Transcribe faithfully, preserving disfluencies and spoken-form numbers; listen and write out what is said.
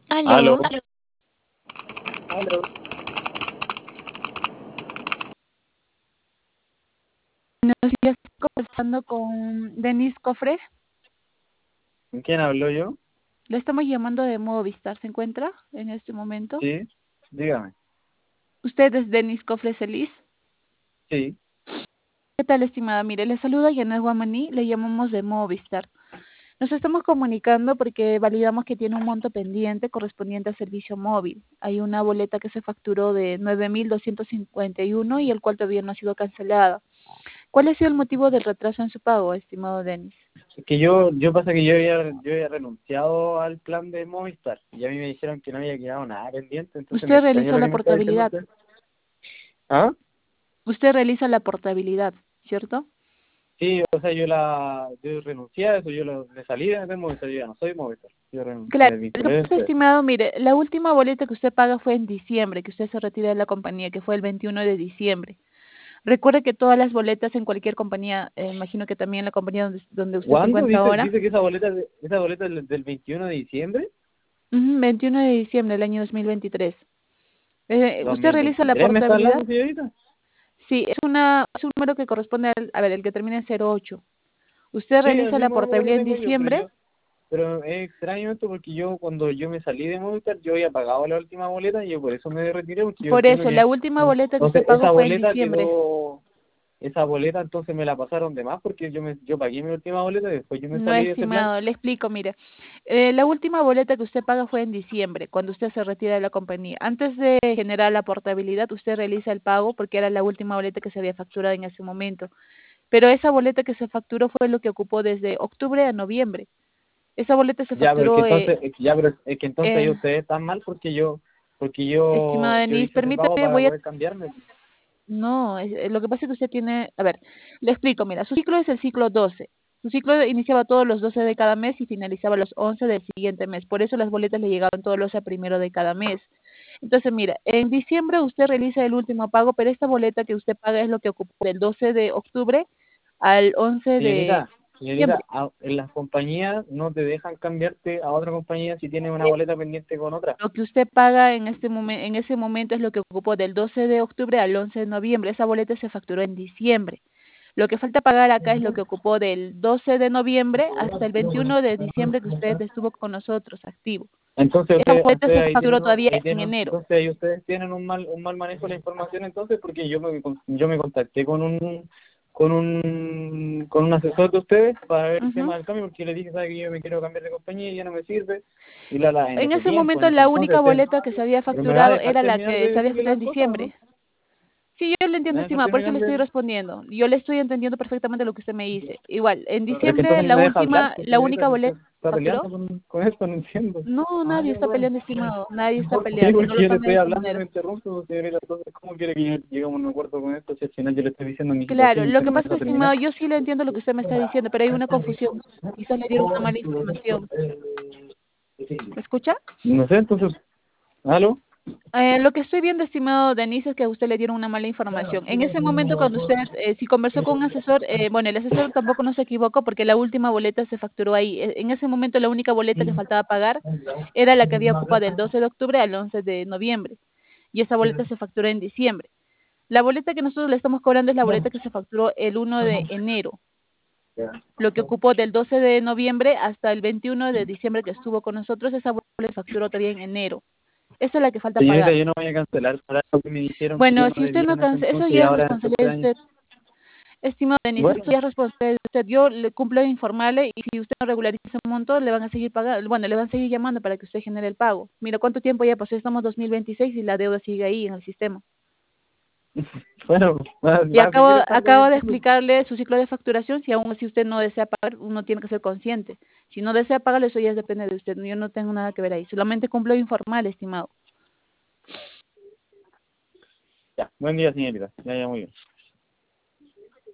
Aló, Aló, aló. buenos días. Estoy conversando con Denis Cofre. ¿Con quién hablo yo? Le estamos llamando de Movistar. ¿Se encuentra en este momento? Sí, dígame. ¿Usted es Denis Cofre Celis? Sí, ¿Qué tal, estimada? Mire, le saluda Yanet Guamaní. Le llamamos de Movistar. Nos estamos comunicando porque validamos que tiene un monto pendiente correspondiente al servicio móvil. Hay una boleta que se facturó de nueve mil doscientos cincuenta y uno y el cual todavía no ha sido cancelada. ¿Cuál ha sido el motivo del retraso en su pago, estimado Denis? es que yo, yo pasa que yo había, yo había renunciado al plan de Movistar y a mí me dijeron que no había quedado nada pendiente, entonces me Usted extraña realizó lo la que me está diciendo portabilidad. usted. ¿Ah? Usted realiza la portabilidad, ¿cierto? Sí, o sea, yo la, yo renuncié a eso, yo lo, me salí de Movistar, yo ya no soy Movistar, yo ren- me Claro, lo que desvinculé de pasa, ustedes. estimado, mire, la última boleta que usted paga fue en diciembre, que usted se retira de la compañía, que fue el veintiuno de diciembre. Recuerde que todas las boletas en cualquier compañía, eh, imagino que también la compañía donde, donde usted se ¿Cuándo? encuentra Dice, ahora, dice que esa boleta, de- esa boleta es del veintiuno de diciembre, ujú, veintiuno de diciembre del año dos mil veintitrés. Eh, dos ¿usted mil realiza la veintitrés me está portabilidad? hablando, señorita. Sí, es, una, es un número que corresponde al, a ver, el que termina en cero ocho. ¿Usted Sí, el realiza la mismo número que portabilidad en tengo yo, pero diciembre? yo, Pero es extraño esto porque yo cuando yo me salí de Movistar yo había pagado la última boleta y yo por eso me retiré porque yo Por entiendo eso, que la última boleta que usted entonces pagó esa fue en boleta diciembre. quedó esa boleta entonces me la pasaron de más porque yo me yo pagué mi última boleta y después yo me No, salí de ese plan. estimado, le explico, mire. Eh, la última boleta que usted paga fue en diciembre, cuando usted se retira de la compañía. Antes de generar la portabilidad, usted realiza el pago porque era la última boleta que se había facturado en ese momento. Pero esa boleta que se facturó fue lo que ocupó desde octubre a noviembre. Esa boleta se Ya, pero es que facturó, eh, entonces es que ya pero es que entonces ahí eh, ustedes están mal porque yo porque estimado yo yo Denis, hice ese pago permítame, para voy a... poder cambiarme. No, es- eh, lo que pasa es que usted tiene... A ver, le explico, mira, su ciclo es el ciclo doce. Su ciclo iniciaba todos los doce de cada mes y finalizaba los once del siguiente mes. Por eso las boletas le llegaban todos los a primero de cada mes. Entonces, mira, en diciembre usted realiza el último pago, pero esta boleta que usted paga es lo que ocupa del doce de octubre al once de Señorita, señorita, diciembre. a- en las compañías no te dejan cambiarte a otra compañía si tienes una boleta pendiente con otra. Lo que usted paga en este momento, en ese momento es lo que ocupó del doce de octubre al once de noviembre. Esa boleta se facturó en diciembre. Lo que falta pagar acá es lo que ocupó del doce de noviembre hasta el veintiuno de diciembre que usted estuvo con nosotros activo. Entonces Esa ustedes, boleta se ustedes ahí facturó tienen, un- todavía ahí en tienen, enero. entonces ahí ustedes tienen un mal, un mal manejo de la información entonces porque yo me, con- yo me contacté con un, con un, con un asesor de ustedes para ver el Ujú. tema del cambio porque le dije, sabe que yo me quiero cambiar de compañía y ya no me sirve y la, la, en En ese ese tiempo, momento en ese la entonces, única usted- boleta que se había pero me va a facturado dejar era la terminar que de se había decirle facturado en las cosas o diciembre. no, Sí, yo le me entiendo, va a dejar estimada, por eso terminar le estoy de, respondiendo. Yo le estoy entendiendo perfectamente lo que usted me dice. Igual, en pero es que diciembre entonces no la me deja hablar, última, pues la señorita, única si boleta usted que está facturó. peleando con, con esto, no entiendo. No, nadie está peleando, estimado. Nadie está Sí, peleando. No porque lo yo le tome de estoy esa hablando y manera. me interrumpe, pues, señorita. Entonces, ¿cómo quiere que yo lleguemos a un acuerdo con esto si al final yo le estoy diciendo mi Claro, situación y lo usted que no me pasa, deja terminar? estimado, yo sí le entiendo lo que usted me está diciendo, pero hay una confusión. Quizás le dieron una mala información. ¿Me escucha? No sé, entonces, ¿aló? Eh, lo que estoy viendo, estimado Denise, es que a usted le dieron una mala información. En ese momento, cuando usted, eh, si conversó con un asesor, eh, bueno, el asesor tampoco no se equivocó porque la última boleta se facturó ahí. Eh, En ese momento, la única boleta que faltaba pagar era la que había ocupado del doce de octubre al once de noviembre. Y esa boleta se facturó en diciembre. La boleta que nosotros le estamos cobrando es la boleta que se facturó el uno de enero, lo que ocupó del doce de noviembre hasta el veintiuno de diciembre que estuvo con nosotros. Esa boleta se facturó todavía en enero. Esa es la que falta Señorita, pagar. yo no voy a cancelar para lo que me dijeron que yo Bueno, no si usted debía no en ese cansa, eso entonces y ya es ahora en estos responsabilidad tres de años. usted. Estimado Denis, Bueno, eso ya es responsabilidad de usted. Yo le cumplo de informarle y si usted no regulariza ese monto, le van a seguir pagando, bueno, le van a seguir llamando para que usted genere el pago. Mira, ¿cuánto tiempo ya pasó? Estamos dos mil veintiséis y la deuda sigue ahí en el sistema. bueno, va, Y va a seguir acabo, estando en acabo el de ciclo. explicarle su ciclo de facturación. Si aún si usted no desea pagar, uno tiene que ser consciente. Si no desea pagar, eso ya depende de usted. Yo no tengo nada que ver ahí. Solamente cumplo de informal, estimado. Ya, buen día, señorita. Ya, ya, muy bien.